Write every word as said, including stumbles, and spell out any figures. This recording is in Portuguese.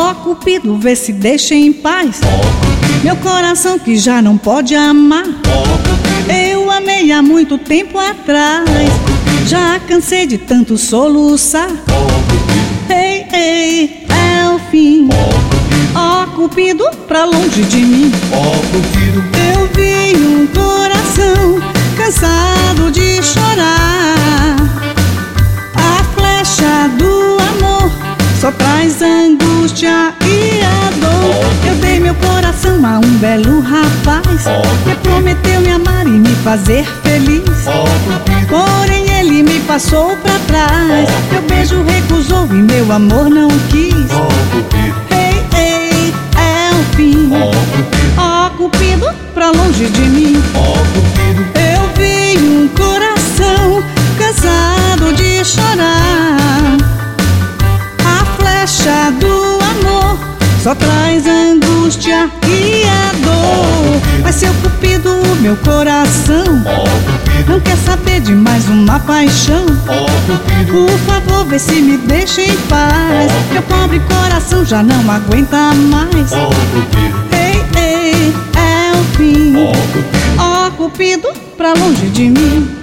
Ó Cupido, vê se deixa em paz, Ó Cupido, meu coração que já não pode amar. Ó Cupido, Eu amei há muito tempo atrás, Ó Cupido, já cansei de tanto soluçar. Ó Cupido, Ei, ei, é o fim. Ó Cupido, Ó Cupido, pra longe de mim. Ó Cupido, Eu vi um coração cansado de chorar. A flecha do amor só traz angústia e a dor. Eu dei meu coração a um belo rapaz que prometeu me amar e me fazer feliz. Ó Cupido, Porém ele me passou pra trás. Meu beijo recusou e meu amor não quis. Ó Cupido, Ei, ei, é o fim. Ó Cupido, Ó Cupido, pra longe de mim. Ó Cupido, Eu vi um coração cansado de chorar. A flecha do amor só traz angústia e a dor. Mas seu Cupido, meu coração Ó Cupido, não quer saber de mais uma paixão. Ó Cupido, Por favor, vê se me deixa em paz. Meu pobre coração já não aguenta mais. Ó Cupido, Ei, ei, é o fim. Ó Cupido, Ó Cupido, pra longe de mim.